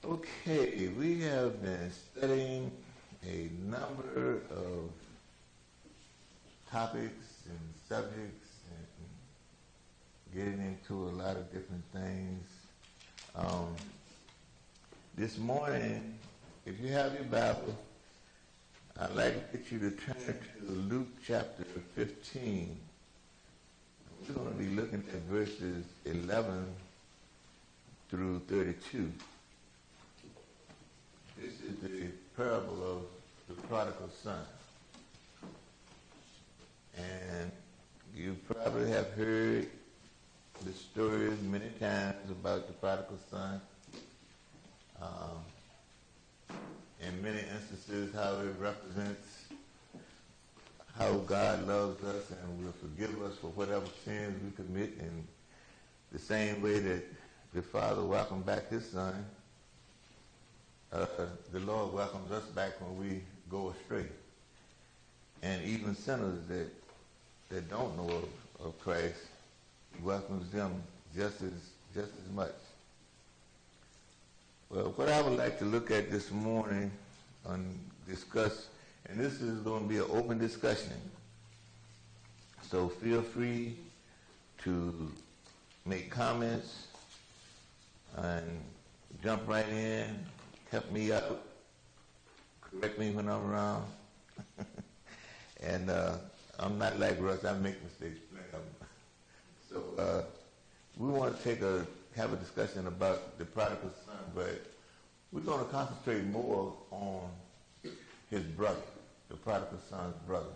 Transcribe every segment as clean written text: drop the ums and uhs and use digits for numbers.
Okay, we have been studying a number of topics and subjects and getting into a lot of different things. This morning, if you have your Bible, I'd like to get you to turn to Luke chapter 15. We're going to be looking at verses 11 through 32. This is the parable of the prodigal son. And you probably have heard the stories many times about the prodigal son. In many instances, how it represents how God loves us and will forgive us for whatever sins we commit, in the same way that the Father welcomed back his son. The Lord welcomes us back when we go astray. And even sinners that don't know of Christ, he welcomes them just as much. Well, what I would like to look at this morning and discuss, and this is going to be an open discussion, so feel free to make comments and jump right in, help me out, correct me when I'm wrong. And I'm not like Russ, I make mistakes. So we want to have a discussion about the prodigal son, but we're going to concentrate more on his brother, the prodigal son's brother.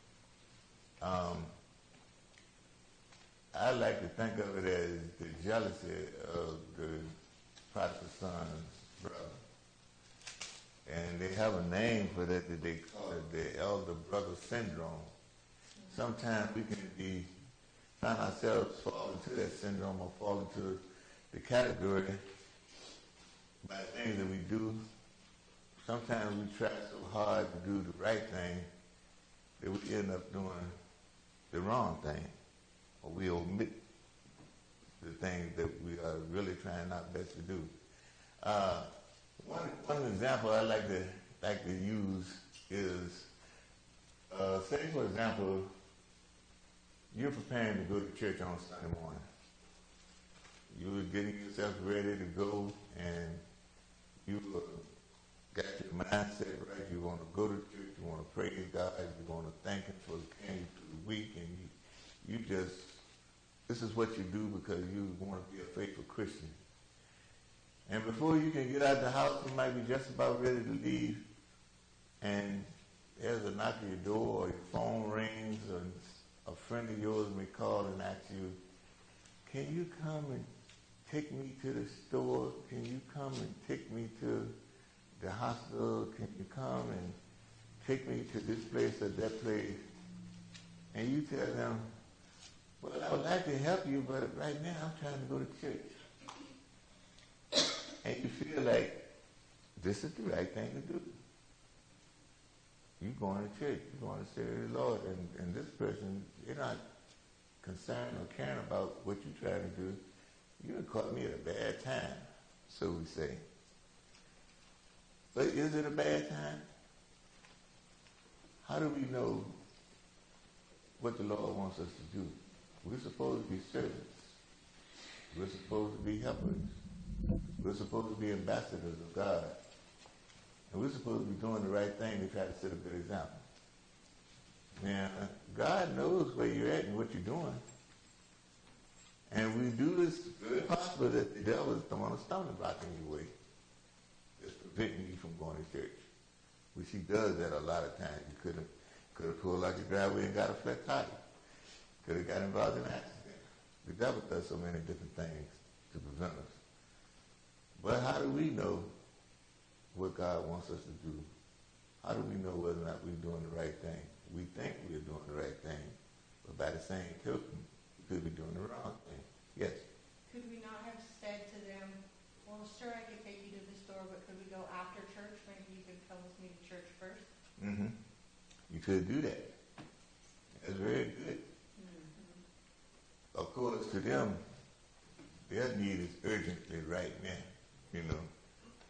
I like to think of it as the jealousy of the prodigal son's brother. And they have a name for that they call it the elder brother syndrome. Sometimes we can find ourselves fall into that syndrome or fall into the category by things that we do. Sometimes we try so hard to do the right thing that we end up doing the wrong thing, or we omit the things that we are really trying our best to do. One example I like to use is, say for example, you're preparing to go to church on Sunday morning. You're getting yourself ready to go, and you got your mindset right. You want to go to church. You want to praise God. You want to thank Him for carrying you through the week, and this is what you do because you want to be a faithful Christian. And before you can get out of the house, you might be just about ready to leave, and there's a knock at your door, or your phone rings, or a friend of yours may call and ask you, can you come and take me to the store? Can you come and take me to the hospital? Can you come and take me to this place or that place? And you tell them, well, I would like to help you, but right now I'm trying to go to church. And you feel like this is the right thing to do. You're going to church. You're going to serve the Lord. And this person, you're not concerned or caring about what you're trying to do. You have caught me at a bad time, so we say. But is it a bad time? How do we know what the Lord wants us to do? We're supposed to be servants. We're supposed to be helpers. We're supposed to be ambassadors of God. And we're supposed to be doing the right thing to try to set a good example. Now, God knows where you're at and what you're doing. And we do this, it's very possible that the devil is throwing a stumbling block in your way. It's preventing you from going to church. Which he does that a lot of times. You could have pulled out your driveway and got a flat tire. Could have got involved in an accident. The devil does so many different things to prevent us. But how do we know what God wants us to do? How do we know whether or not we're doing the right thing? We think we're doing the right thing, but by the same token, we could be doing the wrong thing. Yes? Could we not have said to them, well, sure, I could take you to the store, but could we go after church? Maybe you could come with me to church first? Mm-hmm. You could do that. That's very good. Mm-hmm. Of course, to them, their need is urgently right now, you know.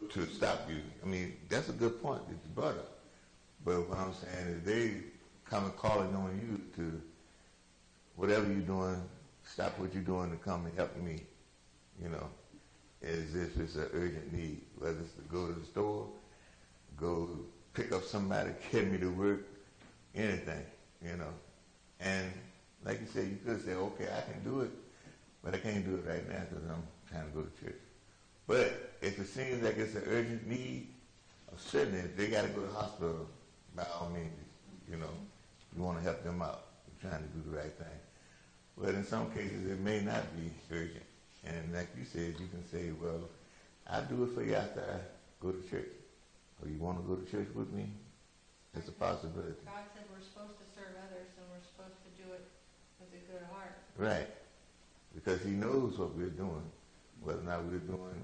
to stop you. I mean, that's a good point that you brought up. But what I'm saying is they come and calling on you to, whatever you're doing, stop what you're doing to come and help me, you know, as if it's an urgent need, whether it's to go to the store, go pick up somebody, get me to work, anything, you know. And like you said, you could say, okay, I can do it, but I can't do it right now because I'm trying to go to church. But if it seems like it's an urgent need, certainly if they got to go to the hospital, by all means, you know, you want to help them out. You're trying to do the right thing. But in some cases, it may not be urgent. And like you said, you can say, well, I'll do it for you after I go to church. Or you want to go to church with me? It's a possibility. God said we're supposed to serve others and we're supposed to do it with a good heart. Right. Because he knows what we're doing, whether or not we're doing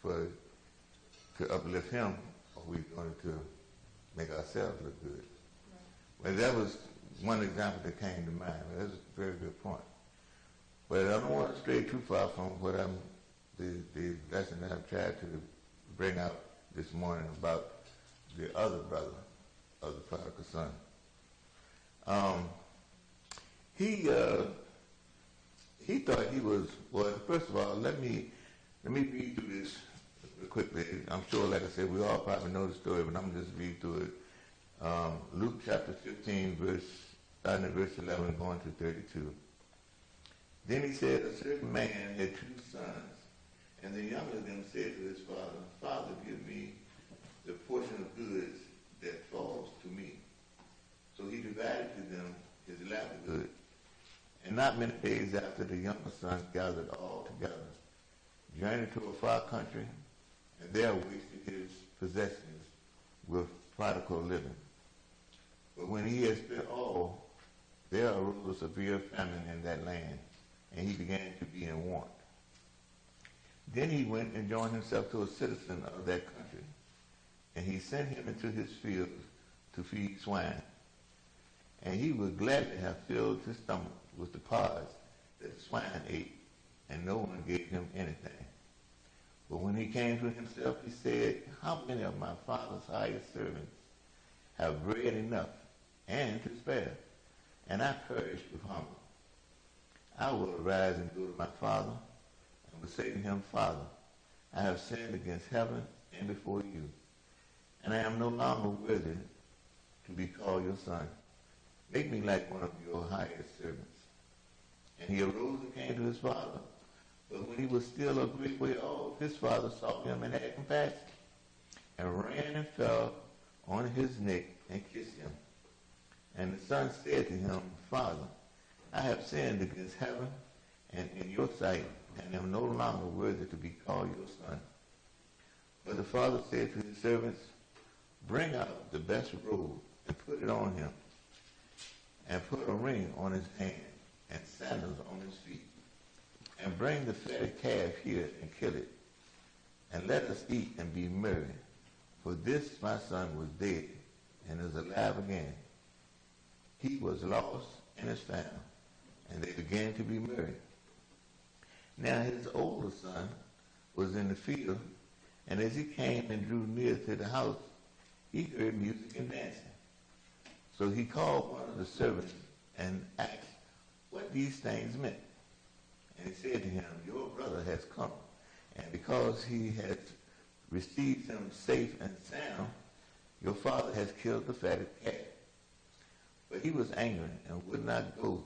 to uplift him or we're doing it to make ourselves look good. Right. Well, that was one example that came to mind. That's a very good point. But I don't want to stray too far from what the lesson that I've tried to bring out this morning about the other brother of the prodigal son. He thought he was, well, first of all, let me read through this quickly. I'm sure, like I said, we all probably know the story, but I'm going to just read through it. Luke chapter 15, starting at verse 11, going to 32. Then he said, a certain man had 2 sons, and the younger of them said to his father, Father, give me the portion of goods that falls to me. So he divided to them his livelihood. And not many days after, the younger son gathered all together, journeyed to a far country, and there wasted his possessions with prodigal living. But when he had spent all, there arose a severe famine in that land, and he began to be in want. Then he went and joined himself to a citizen of that country, and he sent him into his fields to feed swine. And he would gladly have filled his stomach with the pods that the swine ate, and no one gave him anything. But when he came to himself, he said, how many of my father's hired servants have bread enough and to spare, and I perish with hunger? I will arise and go to my father, and will say to him, Father, I have sinned against heaven and before you, and I am no longer worthy to be called your son. Make me like one of your hired servants. And he arose and came to his father. But when he was still a great way off, his father saw him and had compassion, and ran and fell on his neck and kissed him. And the son said to him, Father, I have sinned against heaven and in your sight, and am no longer worthy to be called your son. But the father said to his servants, bring out the best robe and put it on him, and put a ring on his hand and sandals on his feet. And bring the fatted calf here and kill it, and let us eat and be merry. For this my son was dead and is alive again. He was lost and is found. And they began to be merry. Now his older son was in the field, and as he came and drew near to the house, he heard music and dancing. So he called one of the servants and asked what these things meant. And he said to him, your brother has come, and because he has received him safe and sound, your father has killed the fatted calf. But he was angry and would not go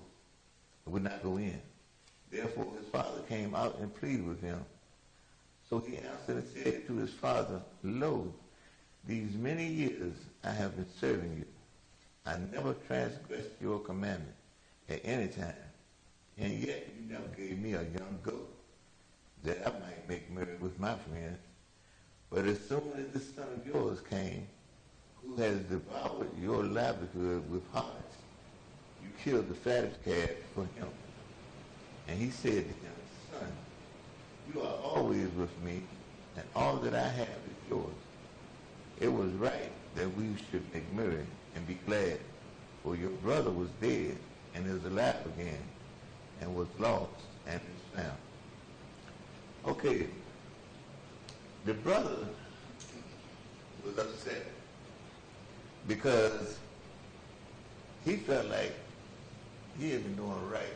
in. Therefore his father came out and pleaded with him. So he answered and said to his father, lo, these many years I have been serving you. I never transgressed your commandment at any time, and yet you never gave me a young goat, that I might make merry with my friends. But as soon as this son of yours came, who has devoured your livelihood with harlots, you killed the fattest calf for him. And he said to him, son, you are always with me, and all that I have is yours. It was right that we should make merry and be glad, for your brother was dead and is alive again, and was lost and is found. Okay, the brother was upset because he felt like he had been doing right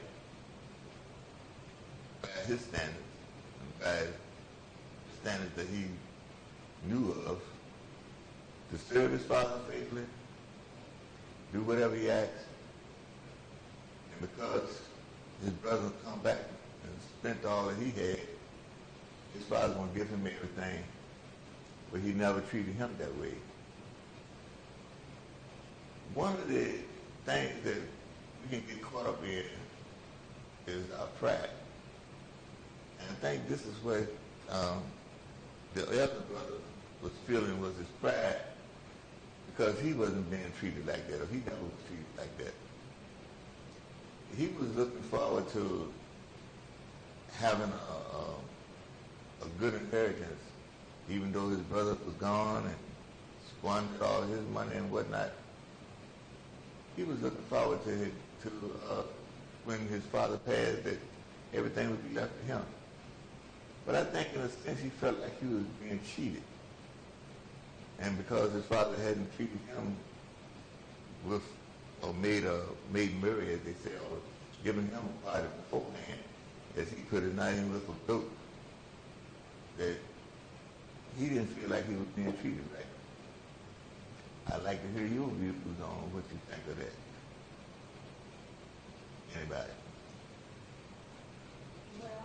by his standards, and by the standards that he knew of, to serve his father faithfully, do whatever he asked, and because his brother come back and spent all that he had, his father's going to give him everything, but he never treated him that way. One of the things that we can get caught up in is our pride. And I think this is what the elder brother was feeling, was his pride, because he wasn't being treated like that, or he never was treated like that. He was looking forward to having a good inheritance, even though his brother was gone and squandered all his money and whatnot. He was looking forward to when his father passed, that everything would be left to him. But I think in a sense he felt like he was being cheated. And because his father hadn't treated him with, or made merry, as they say, or given him a party beforehand, as he could have not even with a goat, that he didn't feel like he was being treated right. I'd like to hear your views on what you think of that. Anybody? Well,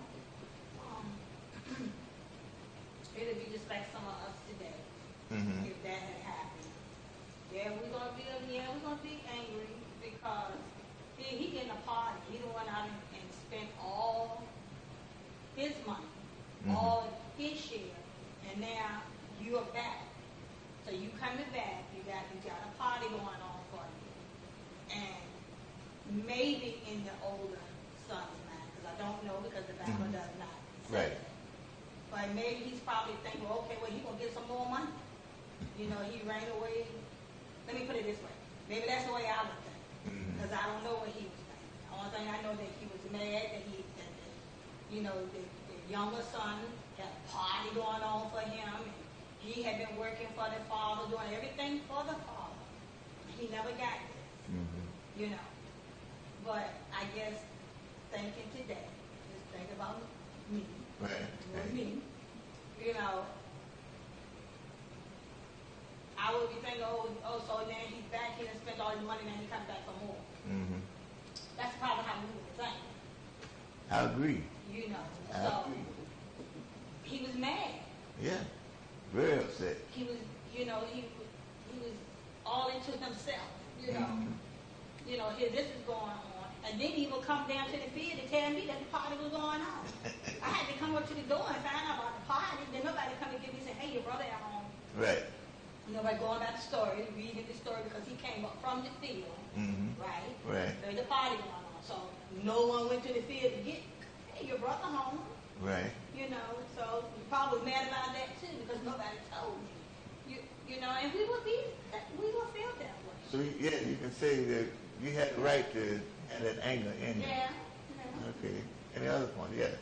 it'd be just like some of us today, Mm-hmm. if that had happened. We're gonna be angry because he getting a party. He the one out and spent all his money, all his share, and now you are back. So you coming back, you got a party going on for you. And maybe in the older son's mind, because I don't know, because the Bible does not say Right. that. But maybe he's probably thinking, well, okay, well, he's going to get some more money. You know, he ran away. Let me put it this way. Maybe that's the way I would think, because I don't know what he was thinking. The only thing I know that he was mad that the younger son had a party going on for him, and he had been working for the father, doing everything for the father. He never got this, you know. But I guess thinking today, just think about me, Right. me, you know. I would be thinking, oh, so now he's back here and spent all his money, now he comes back for more. Mm-hmm. That's probably how we would think, I agree. you know. I So agree. he was mad. Yeah. Very upset. He was, he was all into himself, you know. You know, here this is going on. And then he would come down to the field to tell me that the party was going on. I had to come up to the door and find out about the party. Then nobody come and give me and say, hey, your brother at home. Right. Nobody going about the story, reading the story, because he came up from the field, right? Right. There's a party going on. So no one went to the field to get, hey, your brother home. Right. You know, so you're probably mad about that too, because nobody told you. You know, and we will feel that way. So yeah, you can say that you had the right to have that anger in you. Yeah. Okay. Any other point? Yes.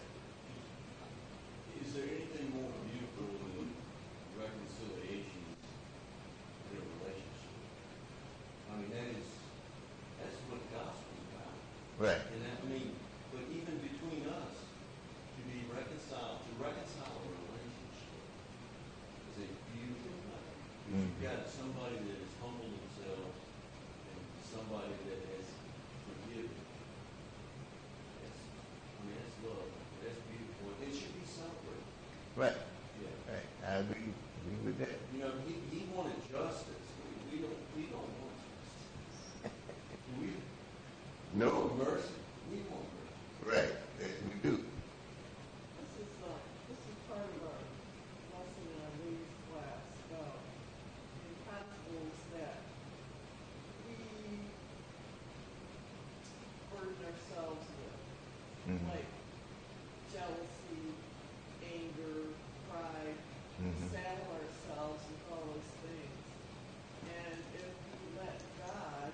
Is there anything more beautiful than reconciliation in a relationship? I mean, that's what the gospel is about. Right. And but even between us, to reconcile a relationship is a beautiful thing. You've got somebody that has humbled themselves and somebody that has forgiven. That's love. That's beautiful. It should be celebrated. Right. Yeah. Right. I agree with that. You know, he wanted justice. We don't want justice. We No. want mercy. We want mercy. Right. Yes, we do. This is part of our lesson in our ladies class about the principles that we burden ourselves with, like jealousy, anger, pride, saddle ourselves with all those things. And if we let God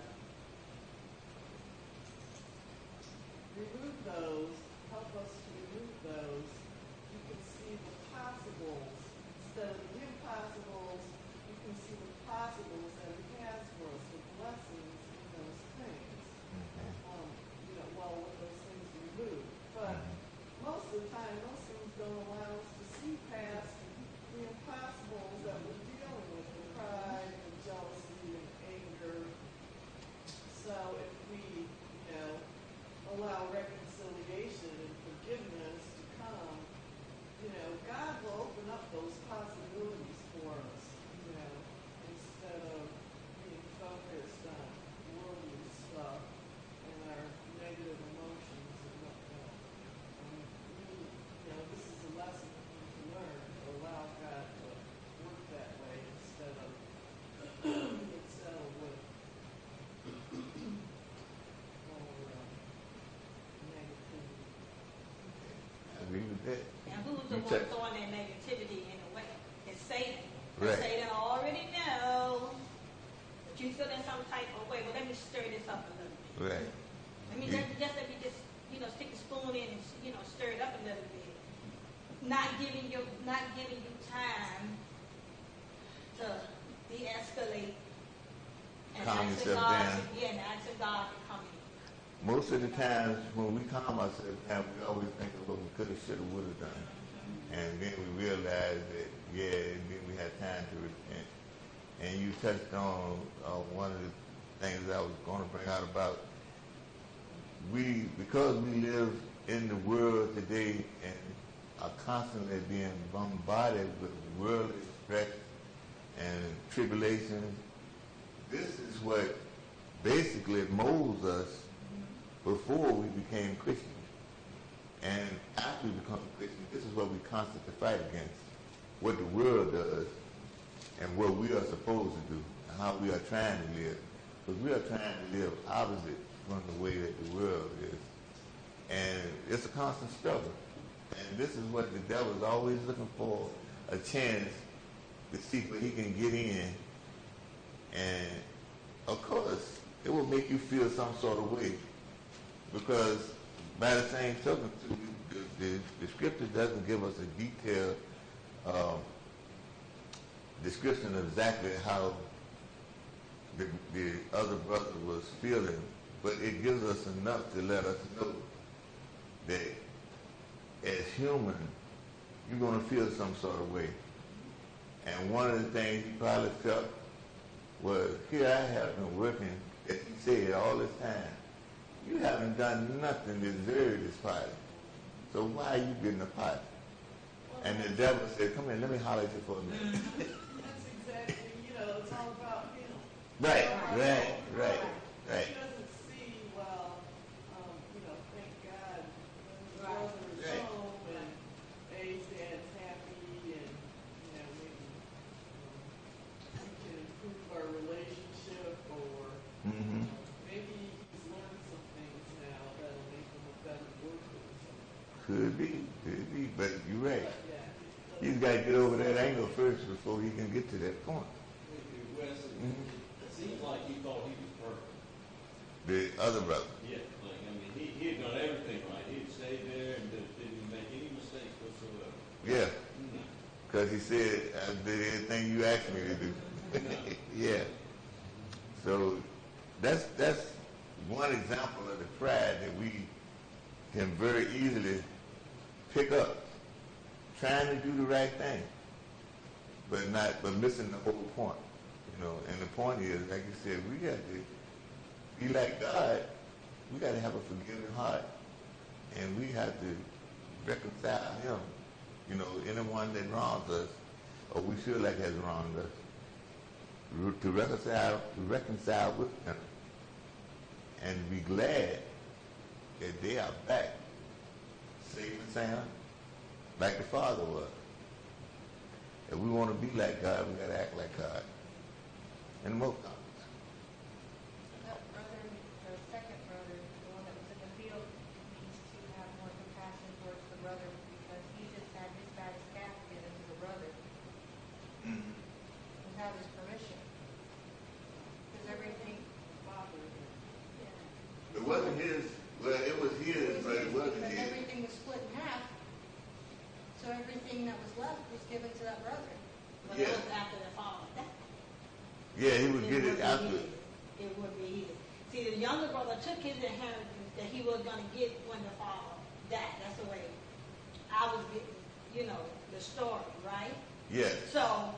remove those, help us to remove those, you can see the possibles. Instead of the impossibles, you can can see the positives that he has for us, the blessings in those things. Okay. Well, with those things removed. But most of the time, those things don't allow us to see past the impossibles that we're dealing with, the pride, the jealousy, and anger. So if we, allow reconciliation and forgiveness to come, God will open up those possibilities for us, instead of being focused on worldly stuff and our negative emotions and whatnot. This is a lesson we need to learn, to allow God to work that way instead of being settled with negativity. I agree with that. And who's the You one check- throwing that negativity in the way? It's Satan. Right. Satan already know that you feel in some type of way. Well, let me stir this up a little bit. Right. Let me Yeah. let me just stick the spoon in and stir it up a little bit. Not giving you time to de-escalate and Calm asking yourself God down. and asking God to come in. Most of the times when we calm ourselves down, we always think of what we could have, should have, would have done. And then we realize that, and then we had time to repent. And you touched on one of the things I was going to bring out about because we live in the world today and are constantly being bombarded with worldly stress and tribulations. This is what basically molds us before we became Christians. And after we become Christians, this is what we constantly fight against. What the world does and what we are supposed to do and how we are trying to live. Because we are trying to live opposite from the way that the world is. And it's a constant struggle. And this is what the devil is always looking for, a chance to see where he can get in. And of course, it will make you feel some sort of way. Because by the same token, too, the scripture doesn't give us a detailed description of exactly how the other brother was feeling, but it gives us enough to let us know that as human, you're going to feel some sort of way. And one of the things he probably felt was, here I have been working, as he said, all this time. You haven't done nothing to deserve this party. So why are you getting a party? And the devil said, come here, let me holler at you for a minute. That's exactly, it's all about him. Right. He doesn't see, thank God, the brother is Right. home and A's dad's happy and, maybe we can improve our relationship or Mm-hmm. maybe he's learned some things now that'll make him a better worker or something. Could be. But you're right. But yeah, He's got to get over that angle first before he can get to that point. Wes, it seems like he thought he was perfect. The other brother. Yeah, he had done everything right. He had stayed there and didn't make any mistakes whatsoever. Yeah. No. Because he said, I did everything you asked me to do. Yeah. So that's one example of the pride that we can very easily pick up. Trying to do the right thing, but missing the whole point. And the point is, like you said, we got to be like God. We got to have a forgiving heart, and we have to reconcile him. Anyone that wrongs us, or we feel like has wronged us, to reconcile with them, and be glad that they are back, safe and sound, like the Father was. If we want to be like God, we got to act like God. And most times. That brother, the second brother, the one that was in the field, needs to have more compassion towards the brother because he just had his baddest calf given to the brother without his permission. Because everything, Father, yeah. It wasn't his, well, it was his, but it wasn't But his. everything was split in half. So everything that was left was given to that brother. But Yeah. it was after the fall of that. Yeah, he would get would it be after. his. It would be his. See, the younger brother took his inheritance that he was going to get when the father died. That's the way I was getting, the story, right? Yes. So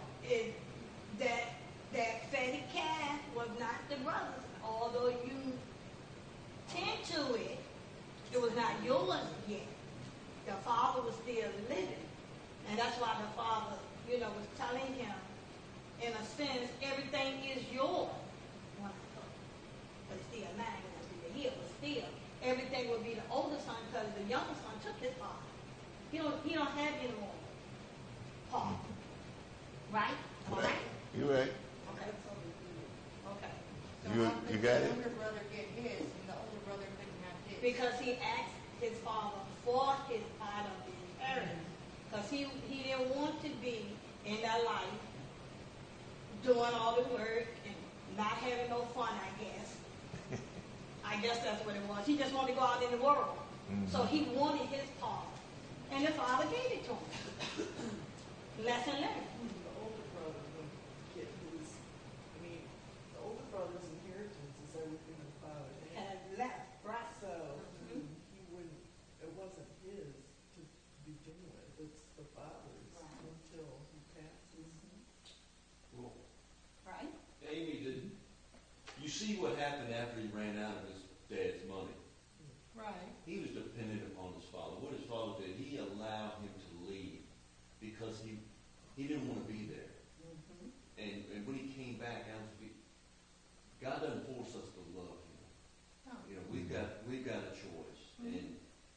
that fatted calf was not the brother's, although you tend to it. It was not yours yet. The father was still living, and that's why the father, was telling him, in a sense, everything is yours. When I thought, but it's still mine when I do the hill. But still, everything will be the older son because the younger son took his father. He don't have any more part. Right? Am I right? You right. Okay. Okay. So You- how could you got the it? younger brother get his and the older brother couldn't have his? Because he asked his father for his part of the inheritance. Because he didn't want to be in that life doing all the work and not having no fun, I guess. I guess that's what it was. He just wanted to go out in the world. So he wanted his part. And the father gave it to him. Lesson learned. The older brother would get his, the older brother's inheritance is everything the father had. And left, right? So, he wouldn't, it wasn't his to begin with, it's the father's Right. until he passes. Well, Right? Amy, you see what happened after he ran out of his dad's money? Right. He was dependent upon his father. What his father did, he allowed him to leave because he didn't want to be there. And when he came back, God doesn't force us to love him. No. We've got a choice, and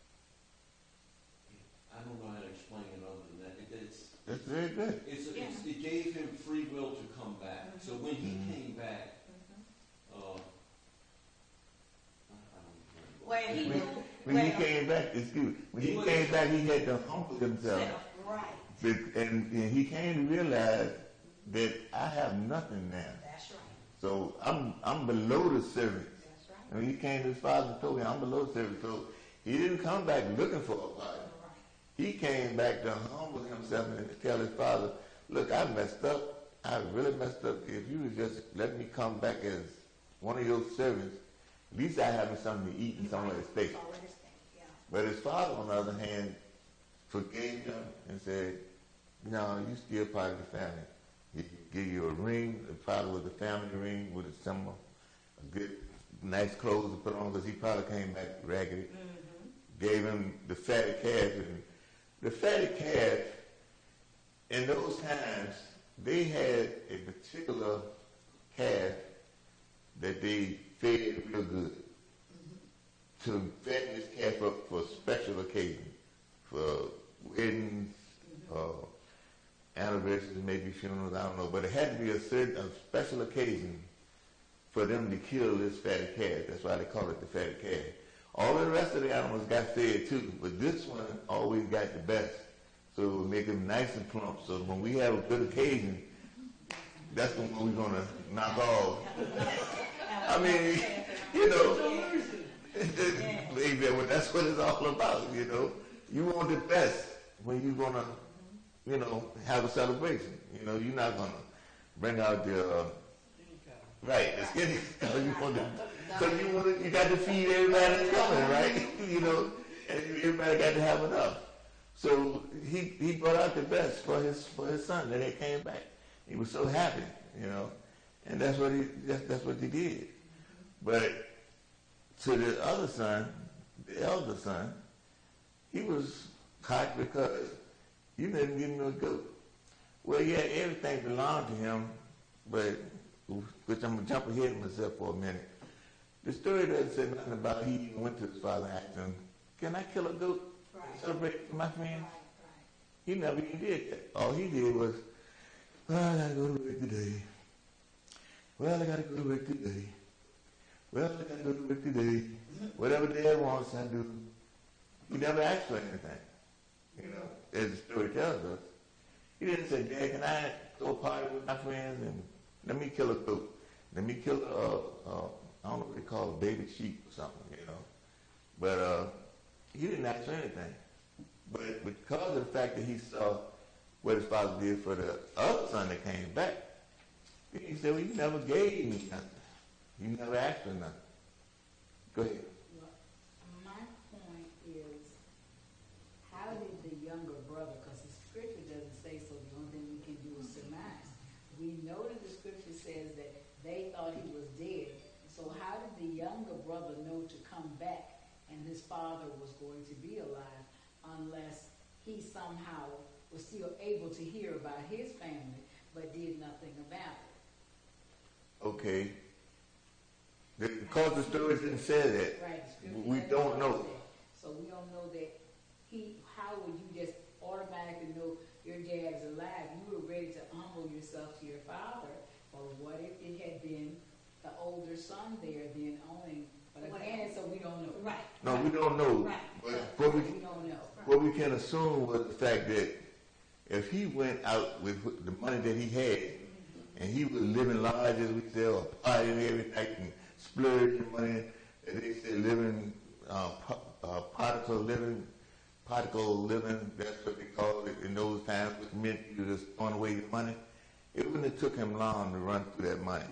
I don't know how to explain it other than that. That's very good. It gave him free will to come back. So when he came back, When he When, knew, when he came back, excuse me, when he came back, he had to humble himself. Right. And he came to realize that I have nothing now. That's right. So I'm below the servant. That's right. And he came to his father and told him, I'm below the servant. So he didn't come back looking for a wife. He came back to humble himself and tell his father, look, I messed up. I really messed up. If you would just let me come back as one of your servants, at least I have something to eat and somewhere to stay. Somewhere to stay, yeah. But his father, on the other hand, forgave him and said, no, you still part of the family. He give you a ring, probably with a family ring with a symbol, a good, nice clothes to put on because he probably came back raggedy. Gave him the fatted calf. And the fatted calf, in those times, they had a particular calf that they fed real good. To fatten this calf up for special occasions, for weddings, anniversaries, maybe funerals, I don't know. But it had to be a special occasion for them to kill this fatted calf. That's why they call it the fatted calf. All the rest of the animals got fed too, but this one always got the best. So it would make them nice and plump. So when we have a good occasion, that's the one we're going to knock off. I mean, that's what it's all about, You want the best when you're going to, have a celebration. You're not going to bring out the, right, the skinny cow. You got to feed everybody that's coming, right? And everybody got to have enough. So he brought out the best for his son, and it came back. He was so happy, and that's what he did. But to the other son, the elder son, he was hot because you didn't give him a goat. Well, yeah, everything belonged to him, but which I'm gonna jump ahead of myself for a minute. The story doesn't say nothing about he even went to his father and asked him, "Can I kill a goat to celebrate for my friends?" He never even did that. All he did was, "Well, I gotta go to work today. Well, I gotta go to work today. Well, I gotta go to work today. Whatever Dad wants, I do." He never asked for anything. As the story tells us. He didn't say, "Dad, can I go party with my friends and let me kill a goat? Let me kill I don't know what they call a baby sheep or something, But he didn't ask for anything. But because of the fact that he saw what his father did for the other son that came back, He said, well, you never gave me nothing. You never asked for nothing. Go ahead. Well, my point is, how did the younger brother, because the scripture doesn't say so, the only thing we can do is surmise. We know that the scripture says that they thought he was dead. So how did the younger brother know to come back and his father was going to be alive unless he somehow was still able to hear about his family but did nothing about it? Okay. Because the story didn't say that, Right, the scripture we doesn't don't tell us know. that. So we don't know that how would you just automatically know your dad's alive? You were ready to humble yourself to your father, or what if it had been the older son there then owning? But again, so we don't know. Right. No, we don't know. Right. But We don't know. what we can assume was the fact that if he went out with the money that he had, and he was living large, as we say, or partying every night and splurging money, as they say, living particle living, that's what they called it in those times, which meant you just throwing away your money. It wouldn't have took him long to run through that money.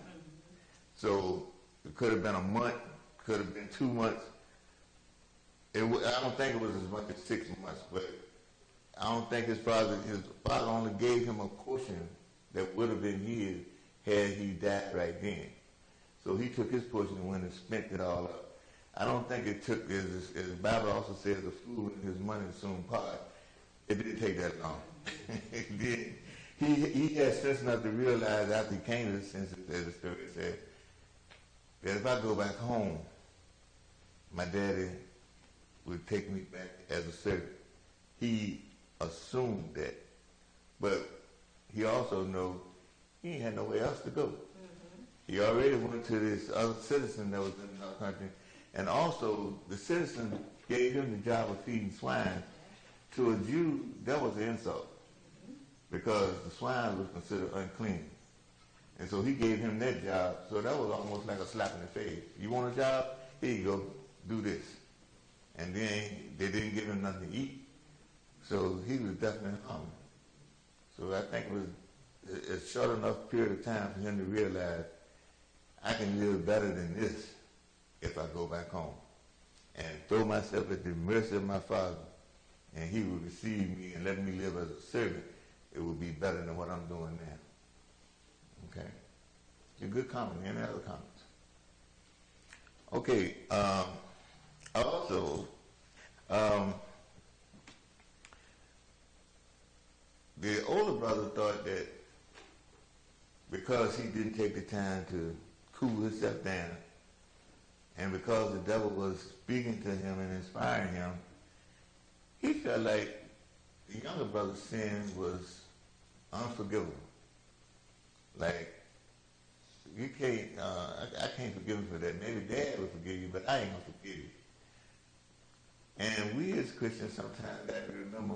So it could have been a month, could have been 2 months. I don't think it was as much as 6 months, but I don't think his father only gave him a portion that would have been his had he died right then. So he took his portion and went and spent it all up. I don't think it took, as the Bible also says, a fool and his money soon part. It didn't take that long. It did. He had sense enough to realize after he came to the senses, as the story said, that if I go back home, my daddy would take me back as a servant. He assumed that. But he also knew he ain't had nowhere else to go. He already went to this other citizen that was in another country. And also, the citizen gave him the job of feeding swine. To a Jew, that was an insult, because the swine was considered unclean. And so he gave him that job. So that was almost like a slap in the face. You want a job? Here you go. Do this. And then they didn't give him nothing to eat. So he was definitely hungry. So I think it was a short enough period of time for him to realize I can live better than this if I go back home and throw myself at the mercy of my father, and he will receive me and let me live as a servant. It will be better than what I'm doing now. Okay? It's a good comment. Any other comments? Okay. Also, the older brother thought that because he didn't take the time to cool himself down, and because the devil was speaking to him and inspiring him, he felt like the younger brother's sin was unforgivable. Like, you can't, I can't forgive him for that. Maybe Dad will forgive you, but I ain't gonna forgive you. And we as Christians sometimes got to remember,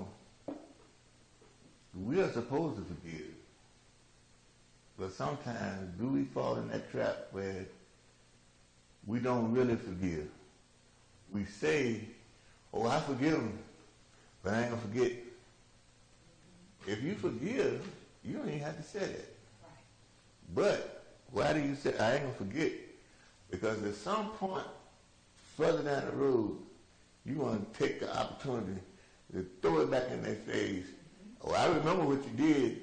we are supposed to forgive. But sometimes, do we fall in that trap where we don't really forgive? We say, oh, I forgive him, but I ain't gonna forget. If you forgive, you don't even have to say that. But why do you say, I ain't gonna forget? Because at some point further down the road, you want to take the opportunity to throw it back in their face. Oh, I remember what you did.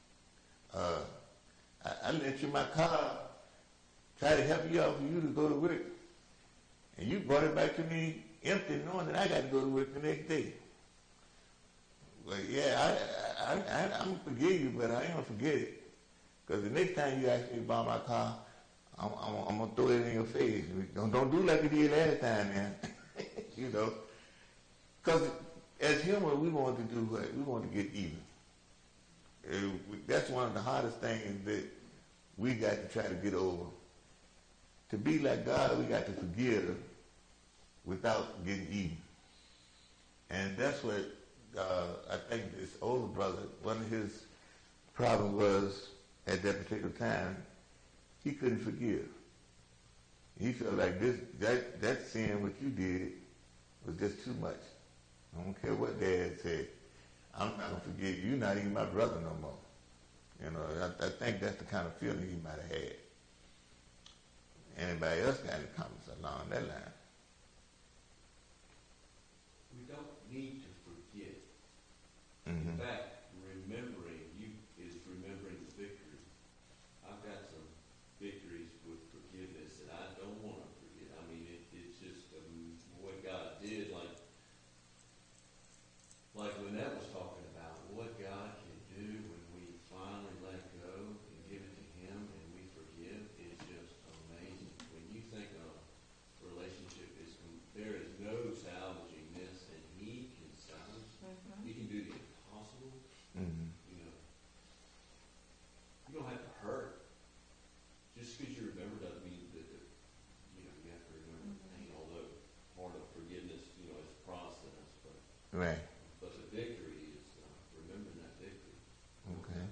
I lent you my car, tried to help you out for you to go to work. And you brought it back to me empty, knowing that I got to go to work the next day. Well, yeah, I'm going to forgive you, but I ain't going to forget it. Because the next time you ask me to buy my car, I'm going to throw it in your face. Don't do like you did last time, man. You know. Because as humans, we want to do what? We want to get even. That's one of the hardest things that we got to try to get over. To be like God, we got to forgive without getting even. And that's what I think this older brother, one of his problems was at that particular time, he couldn't forgive. He felt like that sin, what you did, was just too much. I don't care what Dad said. I'm not going to forgive you. You're not even my brother no more. You know, I think that's the kind of feeling he might have had. Anybody else got any comments along that line? We don't need to forget. Mm-hmm. In fact, remembering you is remembering the victory. I've got some victories with forgiveness that I don't want to forget. I mean, it's just what God did. Like Lynette was talking about, what God can do when we finally let go and give it to Him and we forgive is just amazing. When you think of relationship, there is no salvaging this, and He can salvage. He can do the impossible. Mm-hmm. You know, you don't have to hurt. Just because you remember doesn't mean that you have to remember the pain. Although part of forgiveness, is a process, but Right. the victory is remembering that victory. Okay.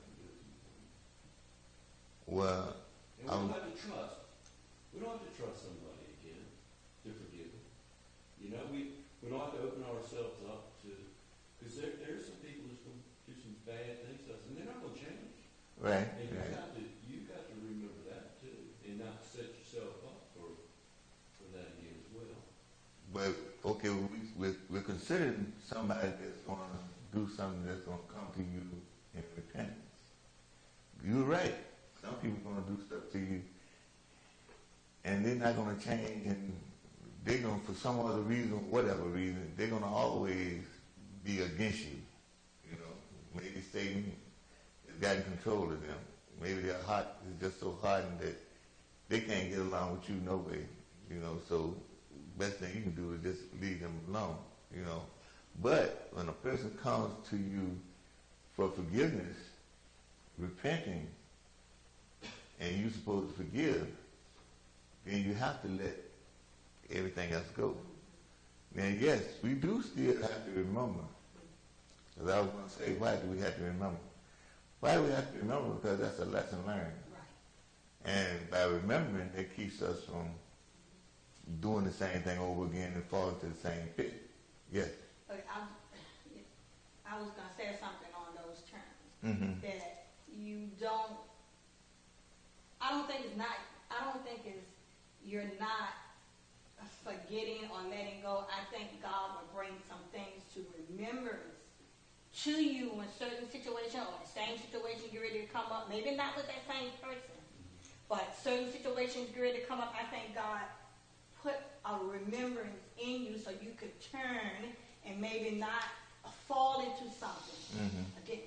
Well, And we don't have to trust. We don't have to trust somebody again to forgive them. We don't have to open ourselves up to, because there's some people who's going to do some bad things to us, and they're not going to change. right, And right. you got to remember that too, and not set yourself up for that again as well. But okay, we're considering somebody that's going to do something that's going to come to you in repentance. You're right. Some people are going to do stuff to you, and they're not going to change, and they're going to, for some other reason, whatever reason, they're going to always be against you. Maybe Satan has gotten control of them. Maybe their heart is just so hardened that they can't get along with you no way. So best thing you can do is just leave them alone. But when a person comes to you for forgiveness, repenting, and you're supposed to forgive, then you have to let everything else go. Now, yes, we do still have to remember. Because I was going to say, why do we have to remember? Why do we have to remember? Because that's a lesson learned. Right. And by remembering, it keeps us from doing the same thing over again and falling to the same pit. Yes. Okay, I was going to say something on those terms. Mm-hmm. That you don't, I don't think it's you're not forgetting or letting go. I think God will bring some things to remembrance to you in certain situations or the same situation you're ready to come up. Maybe not with that same person, but certain situations you're ready to come up. I think God put a remembrance in you so you could turn and maybe not fall into something. Mm-hmm. Again,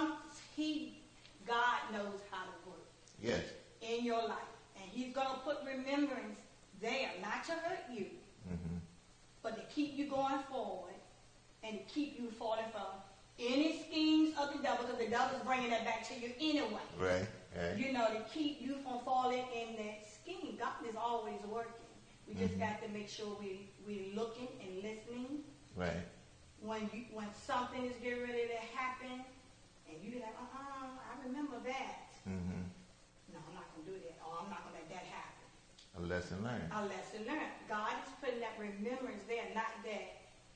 God knows how to work Yes. in your life. And He's going to put remembrance there, not to hurt you, Mm-hmm. but to keep you going forward and to keep you falling from any schemes of the devil, because the devil's bringing that back to you anyway. Right. Right. To keep you from falling in that scheme. God is always working. We just got to make sure we're looking and listening. Right. When something is getting ready to happen, and you be like, I remember that. Mm-hmm. No, I'm not going to do that, or I'm not going to let that happen. A lesson learned. A lesson learned. God is putting that remembrance there, not that,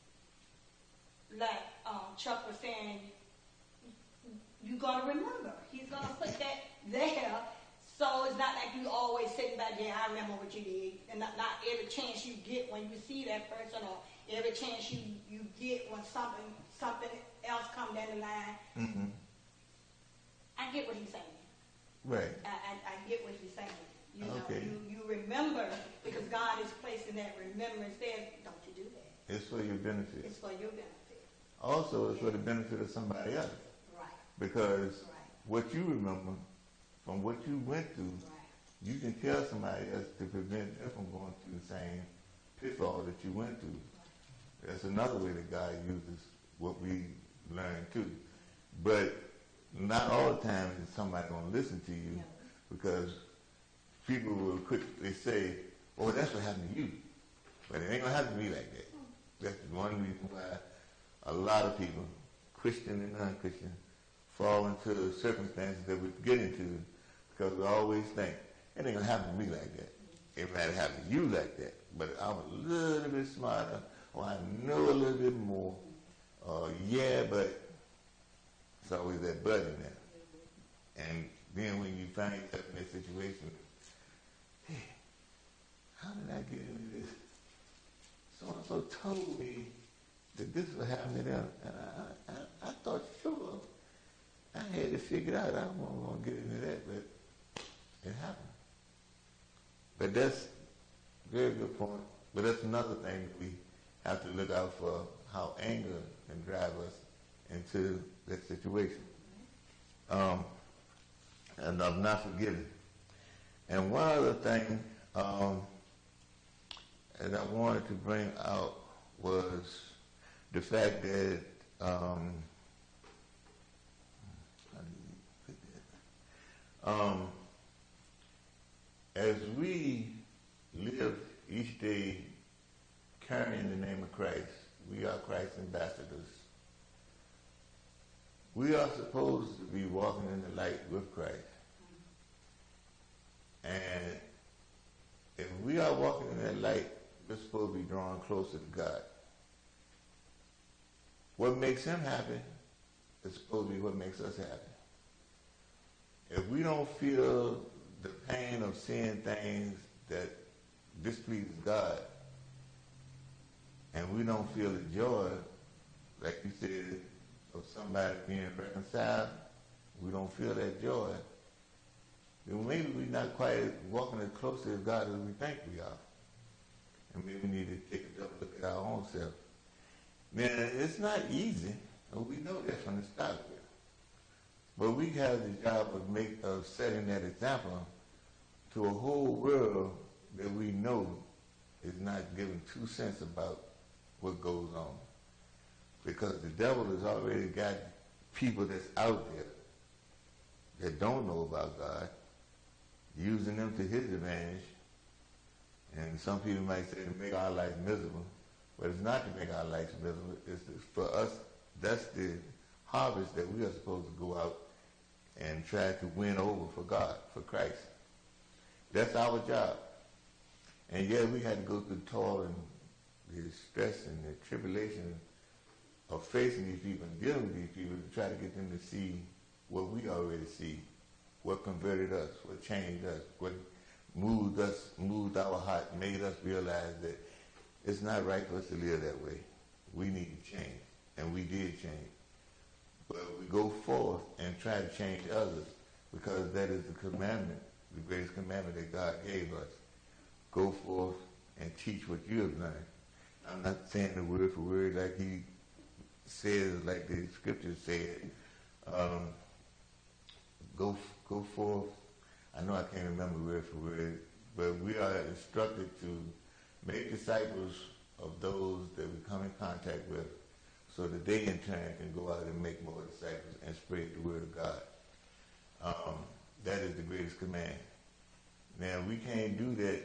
like Chuck was saying, you're going to remember. He's going to put that there, so it's not like you always sitting back there, I remember what you did. And not every chance you get when you see that person, or every chance you get when something else comes down the line. Mm-hmm. I get what he's saying. Right. I get what he's saying. Okay. You remember, because God is placing that remembrance there. Don't you do that. It's for your benefit. It's for your benefit. Also, it's for the benefit of somebody else. Right. Because Right. what you remember from what you went through, Right. you can tell somebody else to prevent them from going through the same pitfall that you went through. That's another way that God uses what we learn too. But not all the time is somebody going to listen to you, because people will quickly say, oh, that's what happened to you. But it ain't going to happen to me like that. That's one reason why a lot of people, Christian and non-Christian, fall into circumstances that we get into, because we always think, it ain't going to happen to me like that. It might happen to you like that, but I'm a little bit smarter, or I know a little bit more, but it's always that but in there. And then when you find yourself in that situation, hey, how did I get into this? So-and-so told me that this would happen to them, and I thought, sure, I had it figured out. I wasn't going to get into that, but it happened. But that's a very good point. But that's another thing that we have to look out for, how anger can drive us into that situation. And of not forgiving. And one other thing that I wanted to bring out was the fact that how do you put that? As we live each day carrying the name of Christ, we are Christ's ambassadors. We are supposed to be walking in the light with Christ. And if we are walking in that light, we're supposed to be drawing closer to God. What makes him happy is supposed to be what makes us happy. If we don't feel the pain of seeing things that displeases God, and we don't feel the joy, like you said, of somebody being reconciled, we don't feel that joy, then maybe we're not quite walking as closely as God as we think we are. And maybe we need to take a double look at our own self. Now, it's not easy, and we know that from the start. But we have the job of setting that example to a whole world that we know is not giving 2 cents about what goes on. Because the devil has already got people that's out there that don't know about God, using them to his advantage. And some people might say to make our life miserable, but it's not to make our lives miserable. It's for us, that's the harvest that we are supposed to go out and try to win over for God, for Christ. That's our job. And yeah, we had to go through the toil and the stress and the tribulation of facing these people and dealing with these people to try to get them to see what we already see, what converted us, what changed us, what moved us, moved our heart, made us realize that it's not right for us to live that way. We need to change, and we did change. But we go forth and try to change others because that is the commandment, the greatest commandment that God gave us. Go forth and teach what you have learned. I'm not saying the word for word like he says, like the scriptures said. Go forth. I know I can't remember word for word, but we are instructed to make disciples of those that we come in contact with so that they in turn can go out and make more disciples and spread the word of God. That is the greatest command. Now, we can't do that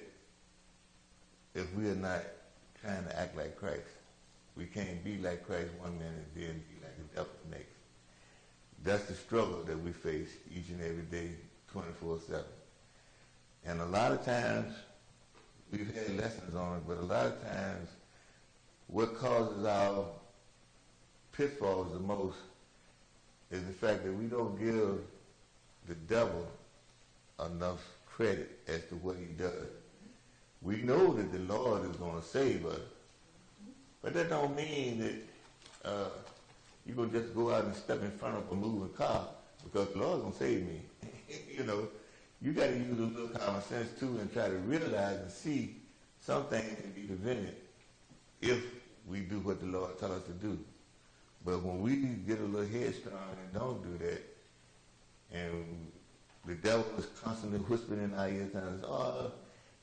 if we are not trying to act like Christ. We can't be like Christ one minute and then be like the devil the next. That's the struggle that we face each and every day, 24/7. And a lot of times, we've had lessons on it, but a lot of times, what causes our pitfalls the most is the fact that we don't give the devil enough credit as to what he does. We know that the Lord is going to save us, but that don't mean that you're going to just go out and step in front of a moving car because the Lord's going to save me. You know, you got to use a little common sense too and try to realize and see some things can be prevented if we do what the Lord tells us to do. But when we get a little headstrong and don't do that, and the devil is constantly whispering in our ears telling us, oh,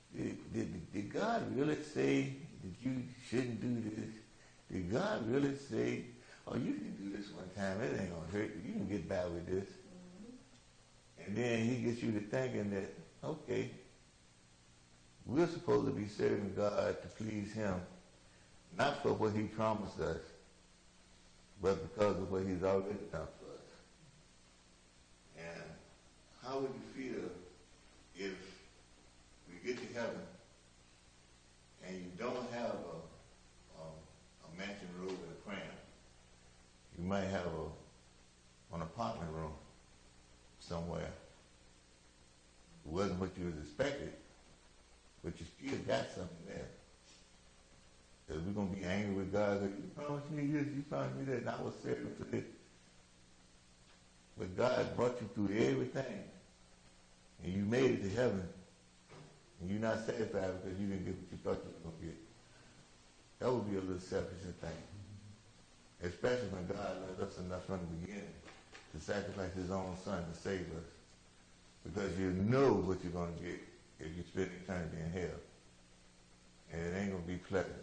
did God really say that you shouldn't do this? Did God really say, oh, you can do this one time, it ain't going to hurt you, you can get by with this. And then he gets you to thinking that, okay, we're supposed to be serving God to please him, not for what he promised us, but because of what he's already done for us. And how would you feel if we get to heaven and you don't have a mansion room with a crown? You might have an apartment room somewhere. wasn't what you was expected, but you still got something there. Because we're going to be angry with God. Like, you promised me this, you promised me that, and I was serving for this. But God brought you through everything, and you made it to heaven, and you're not satisfied because you didn't get what you thought you were going to get. That would be a little selfish thing. Especially when God loved us enough from the beginning to sacrifice his own son to save us. Because you know what you're going to get if you spend eternity in hell. And it ain't going to be pleasant.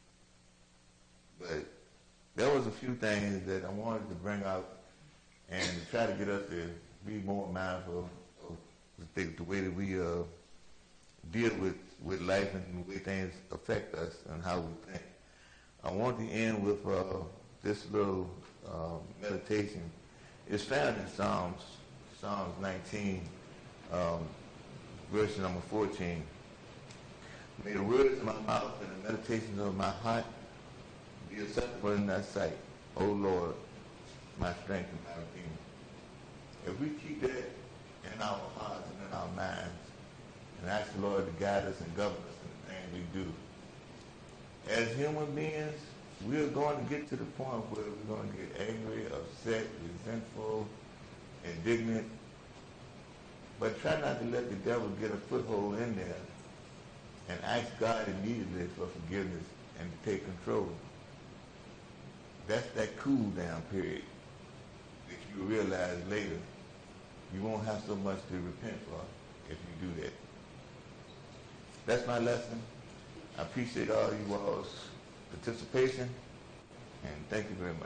But there was a few things that I wanted to bring out and to try to get us to be more mindful of the way that we deal with life and the way things affect us and how we think. I want to end with this little meditation. It's found in Psalms 19, verse number 14. May the words of my mouth and the meditations of my heart be acceptable in thy sight, O Lord, my strength and my redeemer. If we keep that in our hearts and in our minds, and ask the Lord to guide us and govern us in the things we do, as human beings, we're going to get to the point where we're going to get angry, upset, resentful, indignant. But try not to let the devil get a foothold in there and ask God immediately for forgiveness and to take control. That's that cool down period that you realize later you won't have so much to repent for if you do that. That's my lesson. I appreciate all you all's participation, and thank you very much.